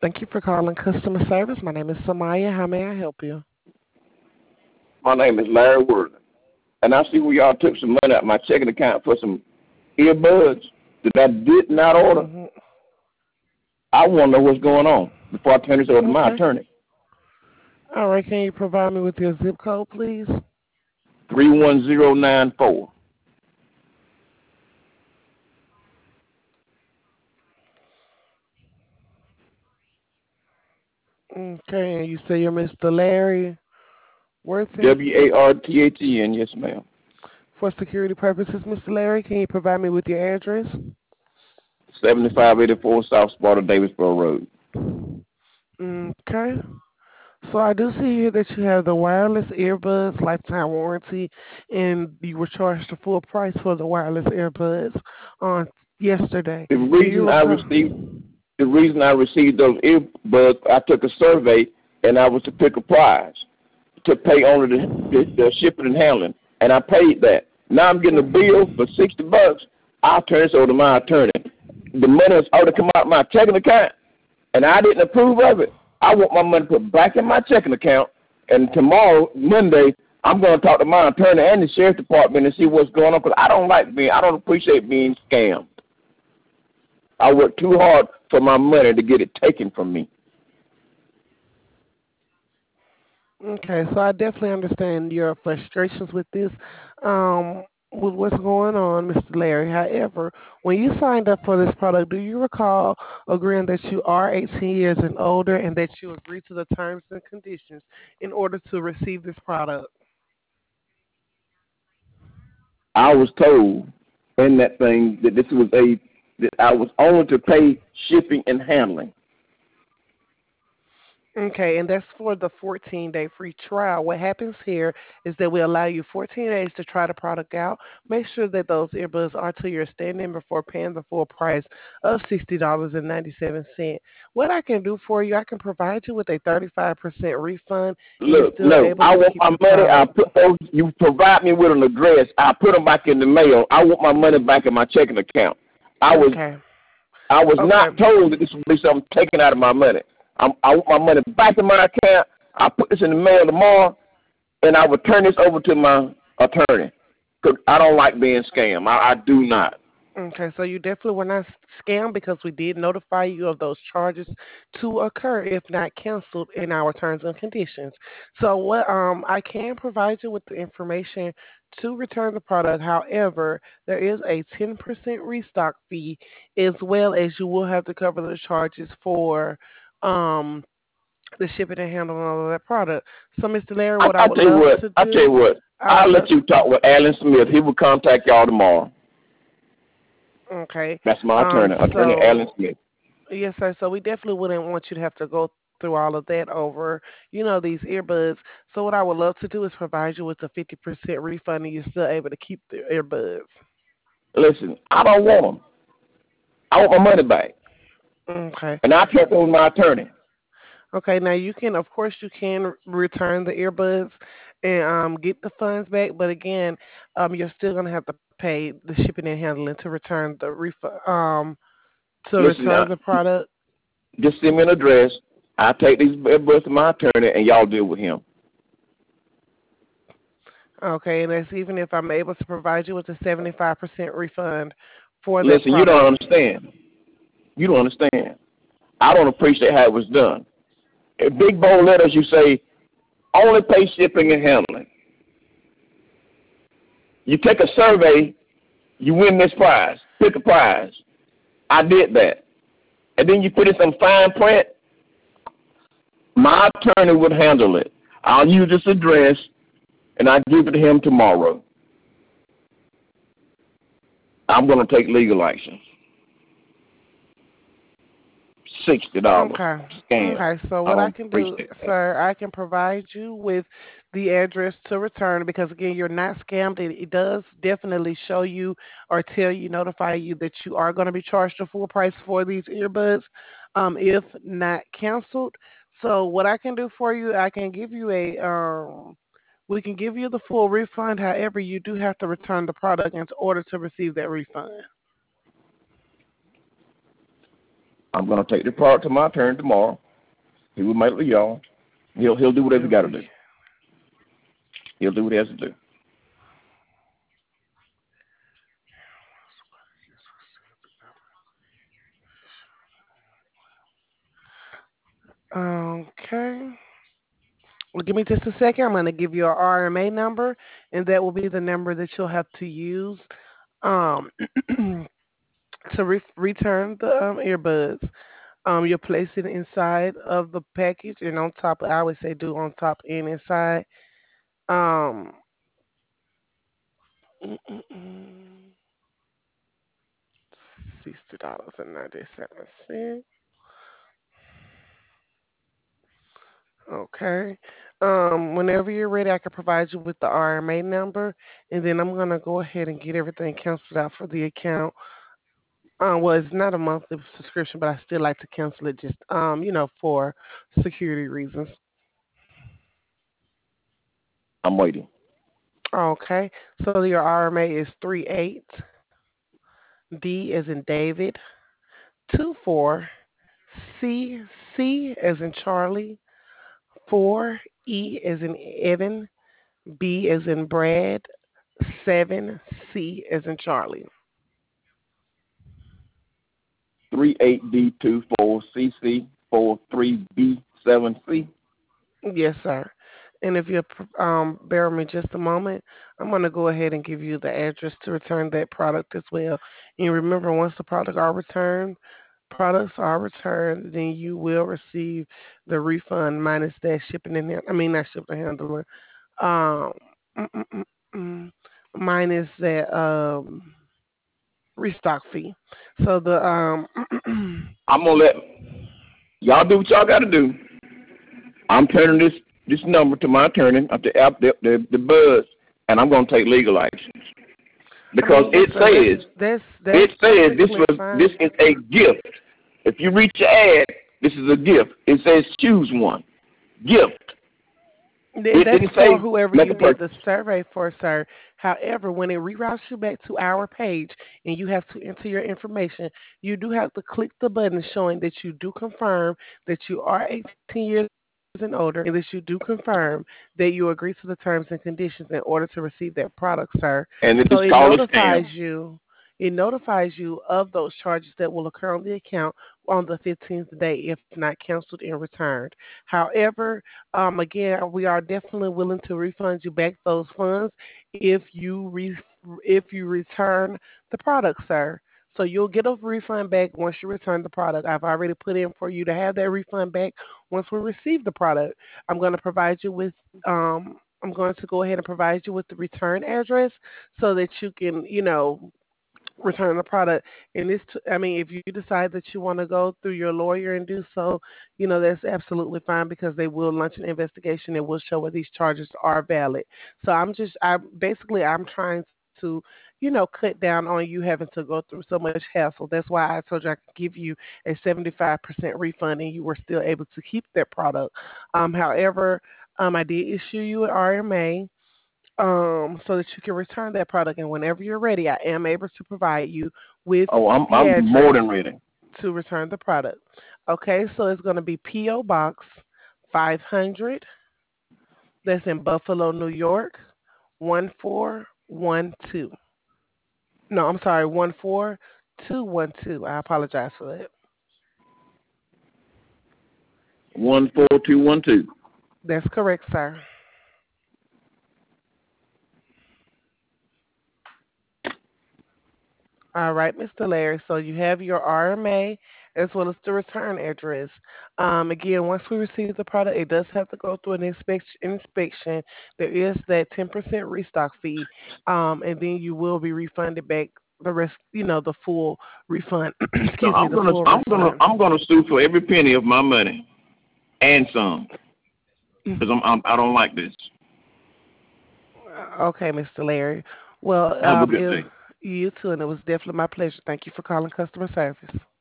Thank you for calling customer service. My name is Samaya. How may I help you? My name is Larry Worthing, and I see where y'all took some money out of my checking account for some earbuds that I did not order. Hmm. I want to know what's going on before I turn this over to my Okay. attorney. All right. Can you provide me with your zip code, please? 31094. Okay. And you say you're Mr. Larry Worthing. Warthen, yes, ma'am. For security purposes, Mr. Larry, can you provide me with your address? 7584 South Sparta, Davisboro Road. Okay. So I do see here that you have the wireless earbuds lifetime warranty, and you were charged the full price for the wireless earbuds on yesterday. The Do you reason I recall? received the reason I received those earbuds, I took a survey and I was to pick a prize to pay only the shipping and handling, and I paid that. Now I'm getting a bill for $60. I'll turn this over to my attorney. The money has already come out of my checking account, and I didn't approve of it. I want my money put back in my checking account, and tomorrow, Monday, I'm going to talk to my attorney and the sheriff's department and see what's going on, because I don't appreciate being scammed. I work too hard for my money to get it taken from me. Okay, so I definitely understand your frustrations with this, with what's going on, Mr. Larry. However, when you signed up for this product, do you recall agreeing that you are 18 years and older and that you agree to the terms and conditions in order to receive this product? I was told in that thing that that I was only to pay shipping and handling. Okay, and that's for the 14-day free trial. What happens here is that we allow you 14 days to try the product out. Make sure that those earbuds are to your standing before paying the full price of $60.97. What I can do for you, I can provide you with a 35% refund, and you're Look, still no, able I to want keep my the money. I product. put those. You provide me with an address. I put them back in the mail. I want my money back in my checking account. I was Okay, I was okay, not told that this would be something taken out of my money. I want my money back in my account. I put this in the mail tomorrow, and I will turn this over to my attorney. 'Cause I don't like being scammed. I do not. okay. So you definitely were not scammed because we did notify you of those charges to occur if not canceled in our terms and conditions. So what I can provide you with the information to return the product. However, there is a 10% restock fee as well as you will have to cover the charges for um the shipping and handling of all of that product. So Mr. Larry, what I I would tell you love what. to I tell you do, what. I would I'll love let you talk with Alan Smith. He will contact y'all tomorrow. okay. That's my attorney, Attorney Alan So Smith. yes, sir. So we definitely wouldn't want you to have to go through all of that over, these earbuds. So what I would love to do is provide you with a 50% refund, and you're still able to keep the earbuds. Listen, I don't want them. I want my money back, Okay. and I checked with my attorney. Okay. Now you can, of course, you can return the earbuds and get the funds back, but again, you're still gonna have to pay the shipping and handling to return the refund. To Listen, return the product. just send me an address. I take these bills to my attorney, and y'all deal with him. Okay, and that's even if I'm able to provide you with a 75% refund for that Listen, you don't product. understand. You don't understand. I don't appreciate how it was done. In big bold letters, you say only pay shipping and handling. You take a survey, you win this prize. Pick a prize. I did that, and then you put in some fine print. My attorney would handle it. I'll use this address, and I give it to him tomorrow. I'm going to take legal action. $60 Okay. scam. Okay. So I what I don't can do, appreciate that. sir, I can provide you with the address to return because again, you're not scammed. It does definitely show you or tell you, notify you that you are going to be charged the full price for these earbuds, if not canceled. So what I can do for you, I can give you we can give you the full refund. However, you do have to return the product in order to receive that refund. I'm gonna take the product to my attorney tomorrow. He will mail it to y'all. He'll do whatever he got to do. He'll do what he has to do. Okay. Well, give me just a second. I'm going to give you a RMA number, and that will be the number that you'll have to use um, to return the earbuds. You'll place it inside of the package, and on top, I always say do on top and inside. Um, mm, mm, mm, $60.97. Okay. Whenever you're ready, I can provide you with the RMA number, and then I'm gonna go ahead and get everything canceled out for the account. Well, it's not a monthly subscription, but I still like to cancel it just for security reasons. I'm waiting. Okay. So your RMA is 38 D as in David 24 C as in Charlie 4 E as in Evan B as in Brad 7 C as in Charlie. 38D24CC43B7C. Yes, sir. And if you bear with me just a moment, I'm going to go ahead and give you the address to return that product as well. And remember, once the products are returned, then you will receive the refund minus that shipping and I mean not shipping and handling, um, mm, mm, mm, mm, minus that restock fee. So the I'm gonna let y'all do what y'all got to do. I'm turning this number to my attorney, up the buzz, and I'm gonna take legal action I because mean, it listen, says that's this perfectly was this fine. is a gift. If you read your ad, this is a gift. It says choose one gift. It That's didn't for say whoever make you a did the purchase. survey for, sir. However, when it reroutes you back to our page and you have to enter your information, you do have to click the button showing that you do confirm that you are 18 years and older and that you do confirm that you agree to the terms and conditions in order to receive that product, sir. And So it's called a scam. it notifies you of those charges that will occur on the account on the 15th day if not canceled and returned. However, again, we are definitely willing to refund you back those funds if if you return the product, sir. So you'll get a refund back once you return the product. I've already put in for you to have that refund back once we receive the product. I'm going to provide you with I'm going to go ahead and provide you with the return address so that you can, return the product. And I mean, if you decide that you want to go through your lawyer and do so, that's absolutely fine because they will launch an investigation and will show whether these charges are valid. So I'm trying to, cut down on you having to go through so much hassle. That's why I told you I could give you a 75% refund and you were still able to keep that product. However, I did issue you an RMA so that you can return that product. And whenever you're ready, I am able to provide you with Oh, the I'm more address than ready. to return the product. Okay, so it's going to be P.O. Box 500. That's in Buffalo, New York, 1412. No, I'm sorry, 14212. I apologize for that. 14212. That's correct, sir. All right, Mr. Larry. So you have your RMA as well as the return address. Again, once we receive the product, it does have to go through an inspection. There is that 10% restock fee, and then you will be refunded back the rest. The full refund. So Excuse me, the full refund. I'm gonna sue for every penny of my money and some because I don't like this. Okay, Mr. Larry. Well, Have a good if day. you too, and it was definitely my pleasure. Thank you for calling customer service.